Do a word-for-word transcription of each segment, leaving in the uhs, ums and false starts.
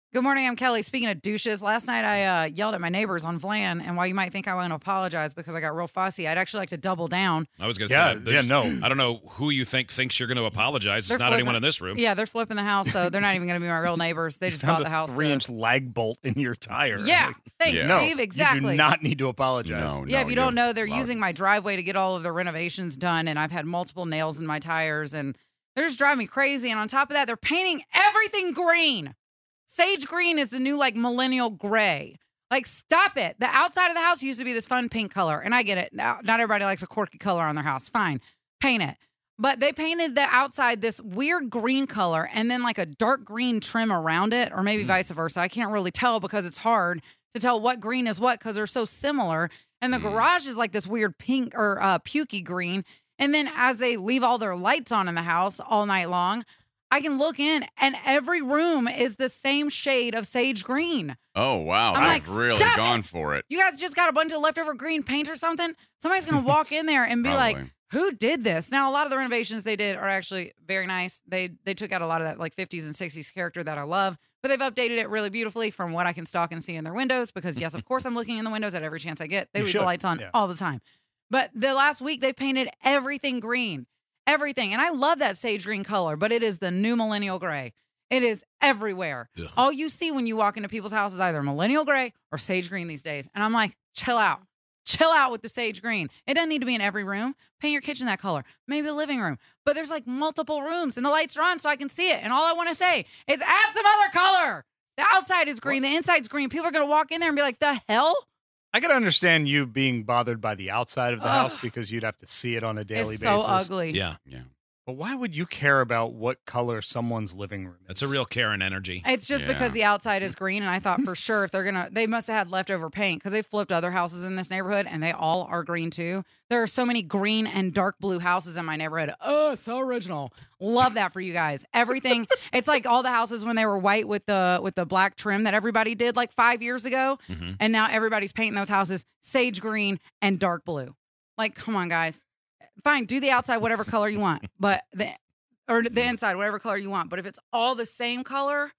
Good morning, I'm Kelly. Speaking of douches, last night I uh, yelled at my neighbors on Vlan, and while you might think I want to apologize because I got real fussy, I'd actually like to double down. I was going to yeah, say, yeah, no. I don't know who you think thinks you're going to apologize. They're It's not flipping- anyone in this room. Yeah, they're flipping the house, so they're not even going to be my real neighbors. They just bought Found the house. a to- three-inch lag bolt in your tire. Yeah, Like, thanks, Yeah. no, Steve. Exactly. You do not need to apologize. No, Yeah, no, if you don't you're know, they're allowed- using my driveway to get all of the renovations done, and I've had multiple nails in my tires, and they're just driving me crazy. And on top of that, they're painting everything green. Sage green is the new, like, millennial gray. Like, stop it. The outside of the house used to be this fun pink color, and I get it. Now, not everybody likes a quirky color on their house. Fine. Paint it. But they painted the outside this weird green color and then, like, a dark green trim around it, or maybe mm. vice versa. I can't really tell because it's hard to tell what green is what because they're so similar. And the mm. garage is like this weird pink or uh, pukey green. And then as they leave all their lights on in the house all night long, I can look in, and every room is the same shade of sage green. Oh, wow. I'm I've like, really stop gone it. for it. You guys just got a bunch of leftover green paint or something? Somebody's going to walk in there and be like, Probably. who did this? Now, a lot of the renovations they did are actually very nice. They they took out a lot of that like fifties and sixties character that I love, but they've updated it really beautifully from what I can stalk and see in their windows because, yes, of course, I'm looking in the windows at every chance I get. They You leave should. the lights on Yeah. all the time. But the last week, they painted everything green. Everything. And I love that sage green color, but it is the new millennial gray. It is everywhere. Ugh. All you see when you walk into people's houses is either millennial gray or sage green these days. And I'm like, chill out. Chill out with the sage green. It doesn't need to be in every room. Paint your kitchen that color. Maybe the living room. But there's like multiple rooms and the lights are on so I can see it. And all I want to say is add some other color. The outside is green. The inside's green. People are going to walk in there and be like, the hell? I can understand you being bothered by the outside of the Ugh. house because you'd have to see it on a daily It's so basis. ugly. Yeah, Yeah. But why would you care about what color someone's living room is? that's a real Karen energy. It's just Yeah. because the outside is green, and I thought for sure if they're gonna, they must have had leftover paint because they flipped other houses in this neighborhood, and they all are green too. There are so many green and dark blue houses in my neighborhood. Oh, so original. Love that for you guys. Everything. It's like all the houses when they were white with the with the black trim that everybody did like five years ago, Mhm. and now everybody's painting those houses sage green and dark blue. Like, come on, guys. Fine, do the outside whatever color you want, but the or the inside whatever color you want. But if it's all the same color,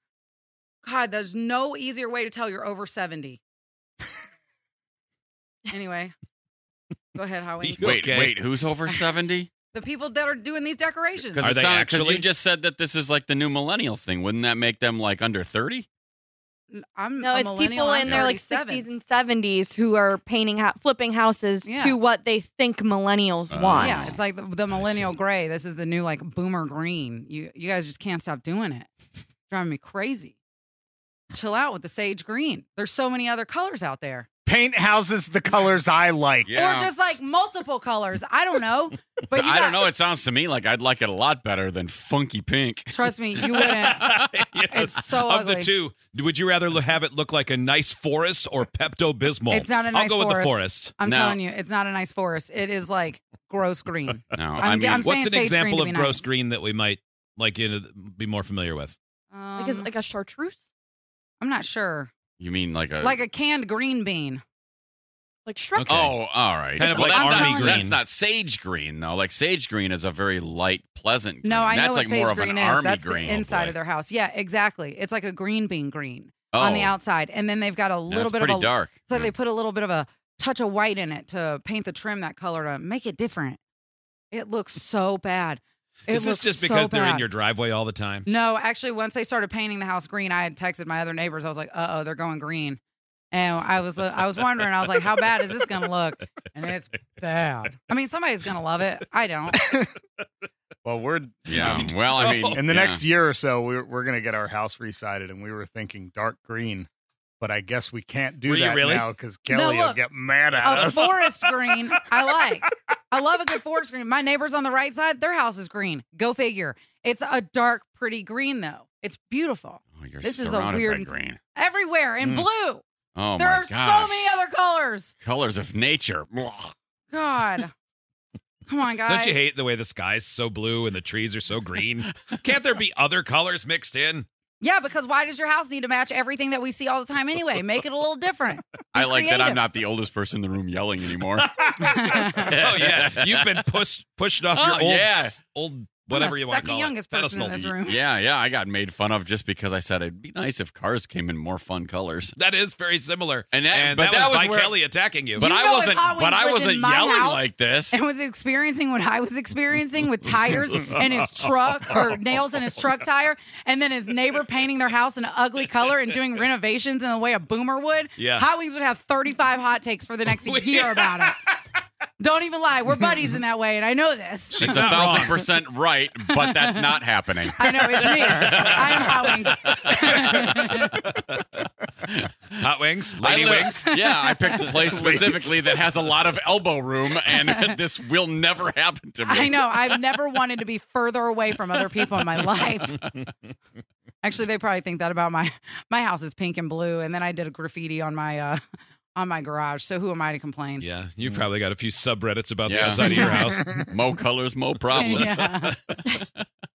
God, there's no easier way to tell you're over seventy. Anyway, go ahead, Howie. You Wait, okay? wait, who's over seventy? The people that are doing these decorations. Because Are they Because actually? you just said that this is like the new millennial thing. Wouldn't that make them like under thirty? I'm No, a it's millennial, people I'm in their like thirty-seven. sixties and seventies who are painting, ha- flipping houses Yeah. to what they think millennials Oh. want. Yeah, it's like the, the millennial gray. This is the new like boomer green. You you guys just can't stop doing it. Driving me crazy. Chill out with the sage green. There's so many other colors out there. Paint houses the colors I like. Yeah. Or just like multiple colors. I don't know. But So you I got- don't know. It sounds to me like I'd like it a lot better than funky pink. Trust me, you wouldn't. Yes. It's so Of ugly. the two, would you rather lo- have it look like a nice forest or Pepto-Bismol? It's not a nice I'll go with the forest. forest. I'm No. telling you, it's not a nice forest. It is like gross green. No, I'm- I mean, I'm What's saying an sage example green of to be gross nice. green that we might like you know, be more familiar with? Um, Like, is it like a chartreuse, I'm not sure. you mean like a Like a canned green bean. like Shrek. Okay. Oh, all right. Kind of Well, like that's army not, green. That's not sage green though. Like sage green is a very light, pleasant green. No, I know that's what like sage more of green an is. army That's green. the inside boy. of their house. Yeah, exactly. It's like a green bean green oh, on the outside, and then they've got a yeah, little it's bit pretty of a. dark. It's like Yeah. they put a little bit of a touch of white in it to paint the trim that color to make it different. It looks so bad. It Is this looks just so because they're in bad. your driveway all the time? No, actually, once they started painting the house green, I had texted my other neighbors. I was like, "Uh oh, they're going green," and I was I was wondering. I was like, "How bad is this going to look?" And it's bad. I mean, somebody's going to love it. I don't. Well, we're Yeah. Well, I mean, in the yeah. next year or so, we're we're gonna get our house resided, and we were thinking dark green, but I guess we can't do Were you that really? now because Kelly No, will look, get mad at A us. forest green, I like. I love a good forest green. My neighbors on the right side, their house is green. Go figure. It's a dark, pretty green though. It's beautiful. Oh, you're This is a surrounded weird- by green. Everywhere in Mm. blue. Oh there my are gosh. so many other colors. colors of nature. Blah. God. Come on, guys. Don't you hate the way the sky's so blue and the trees are so green? Can't there be other colors mixed in? Yeah, because why does your house need to match everything that we see all the time anyway? Make it a little different. Be I like that I'm creative. not the oldest person in the room yelling anymore. Oh yeah, you've been pushed pushed off Oh, your old yeah. s- old whatever I'm the you want to second call youngest it. person in Pedestal. this room. Yeah, yeah, I got made fun of just because I said it'd be nice if cars came in more fun colors. That is very similar. And that- but that, that was, was Mike where- Kelly attacking you. But You I know if wasn't. Hot But Wings I lived wasn't in my yelling house like this. and was experiencing what I was experiencing with tires in his truck or nails in his truck tire, and then his neighbor painting their house an ugly color and doing renovations in the way a boomer would. Yeah. Hot Wings would have thirty-five hot takes for the next year about it. Don't even lie. We're buddies in that way, and I know this. She's It's a not thousand wrong. percent right, but that's not happening. I know it's me. I am Hot Wings. Hot Wings, Lady I li- Wings. Yeah, I picked a place specifically that has a lot of elbow room, and this will never happen to me. I know. I've never wanted to be further away from other people in my life. Actually, they probably think that about my my house is pink and blue, and then I did a graffiti on my uh, on my garage. So who am I to complain? Yeah, you probably got a few subreddits about the Yeah. outside of your house. Mo colors, mo problems. Yeah.